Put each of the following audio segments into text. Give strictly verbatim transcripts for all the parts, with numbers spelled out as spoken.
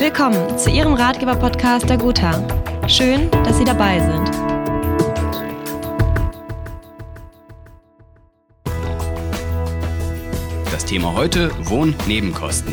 Willkommen zu Ihrem Ratgeber-Podcast der Gotha. Schön, dass Sie dabei sind. Das Thema heute: Wohnnebenkosten.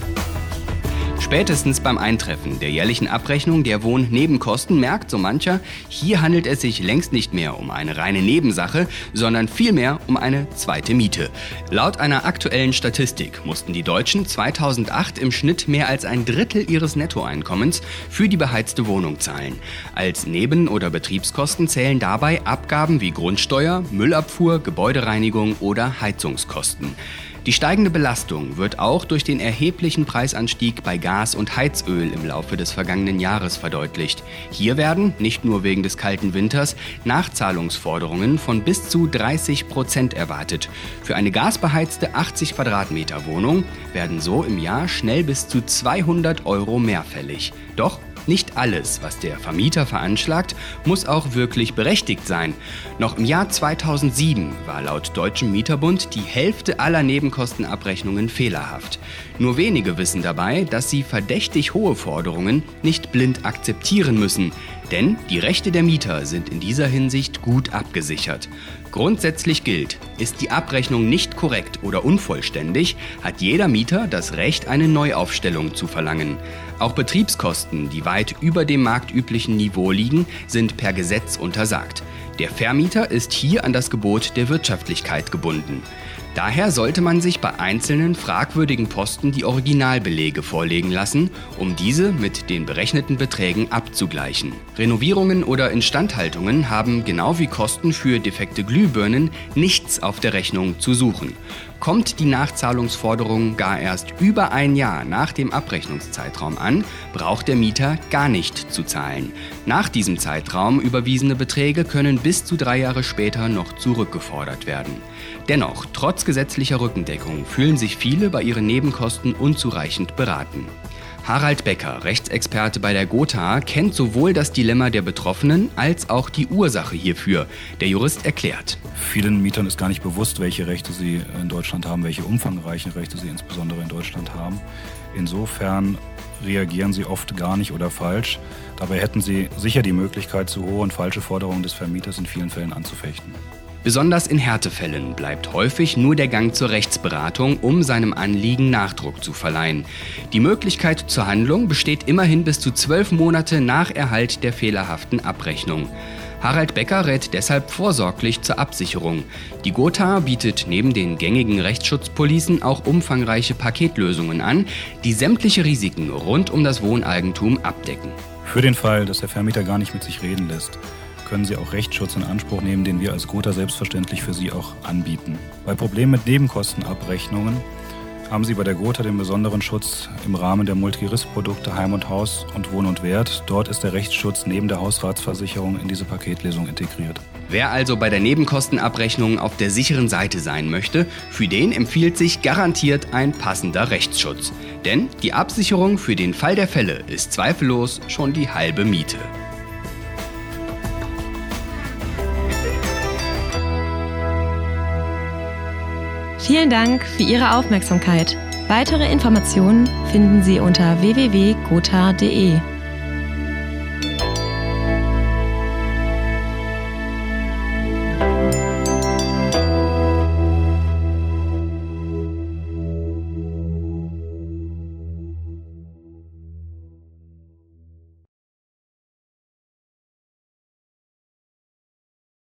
Spätestens beim Eintreffen der jährlichen Abrechnung der Wohnnebenkosten merkt so mancher, hier handelt es sich längst nicht mehr um eine reine Nebensache, sondern vielmehr um eine zweite Miete. Laut einer aktuellen Statistik mussten die Deutschen zweitausendacht im Schnitt mehr als ein Drittel ihres Nettoeinkommens für die beheizte Wohnung zahlen. Als Neben- oder Betriebskosten zählen dabei Abgaben wie Grundsteuer, Müllabfuhr, Gebäudereinigung oder Heizungskosten. Die steigende Belastung wird auch durch den erheblichen Preisanstieg bei Gas und Heizöl im Laufe des vergangenen Jahres verdeutlicht. Hier werden, nicht nur wegen des kalten Winters, Nachzahlungsforderungen von bis zu dreißig Prozent erwartet. Für eine gasbeheizte achtzig Quadratmeter Wohnung werden so im Jahr schnell bis zu zweihundert Euro mehr fällig. Doch nicht alles, was der Vermieter veranschlagt, muss auch wirklich berechtigt sein. Noch im Jahr zweitausendsieben war laut Deutschem Mieterbund die Hälfte aller Nebenkostenabrechnungen fehlerhaft. Nur wenige wissen dabei, dass sie verdächtig hohe Forderungen nicht blind akzeptieren müssen. Denn die Rechte der Mieter sind in dieser Hinsicht gut abgesichert. Grundsätzlich gilt, ist die Abrechnung nicht korrekt oder unvollständig, hat jeder Mieter das Recht, eine Neuaufstellung zu verlangen. Auch Betriebskosten, die weit über dem marktüblichen Niveau liegen, sind per Gesetz untersagt. Der Vermieter ist hier an das Gebot der Wirtschaftlichkeit gebunden. Daher sollte man sich bei einzelnen fragwürdigen Posten die Originalbelege vorlegen lassen, um diese mit den berechneten Beträgen abzugleichen. Renovierungen oder Instandhaltungen haben genau wie Kosten für defekte Glühbirnen nichts auf der Rechnung zu suchen. Kommt die Nachzahlungsforderung gar erst über ein Jahr nach dem Abrechnungszeitraum an, braucht der Mieter gar nicht zu zahlen. Nach diesem Zeitraum überwiesene Beträge können bis zu drei Jahre später noch zurückgefordert werden. Dennoch, trotz gesetzlicher Rückendeckung fühlen sich viele bei ihren Nebenkosten unzureichend beraten. Harald Becker, Rechtsexperte bei der Gotha, kennt sowohl das Dilemma der Betroffenen als auch die Ursache hierfür. Der Jurist erklärt: Vielen Mietern ist gar nicht bewusst, welche Rechte sie in Deutschland haben, welche umfangreichen Rechte sie insbesondere in Deutschland haben. Insofern reagieren sie oft gar nicht oder falsch. Dabei hätten sie sicher die Möglichkeit, zu hohe und falsche Forderungen des Vermieters in vielen Fällen anzufechten. Besonders in Härtefällen bleibt häufig nur der Gang zur Rechtsberatung, um seinem Anliegen Nachdruck zu verleihen. Die Möglichkeit zur Handlung besteht immerhin bis zu zwölf Monate nach Erhalt der fehlerhaften Abrechnung. Harald Becker rät deshalb vorsorglich zur Absicherung. Die Gotha bietet neben den gängigen Rechtsschutzpolicen auch umfangreiche Paketlösungen an, die sämtliche Risiken rund um das Wohneigentum abdecken. Für den Fall, dass der Vermieter gar nicht mit sich reden lässt, können Sie auch Rechtsschutz in Anspruch nehmen, den wir als Gotha selbstverständlich für Sie auch anbieten. Bei Problemen mit Nebenkostenabrechnungen haben Sie bei der Gotha den besonderen Schutz im Rahmen der Multirisp-Produkte Heim und Haus und Wohn und Wert. Dort ist der Rechtsschutz neben der Hausratsversicherung in diese Paketlösung integriert. Wer also bei der Nebenkostenabrechnung auf der sicheren Seite sein möchte, für den empfiehlt sich garantiert ein passender Rechtsschutz. Denn die Absicherung für den Fall der Fälle ist zweifellos schon die halbe Miete. Vielen Dank für Ihre Aufmerksamkeit. Weitere Informationen finden Sie unter w w w punkt gotha punkt d e.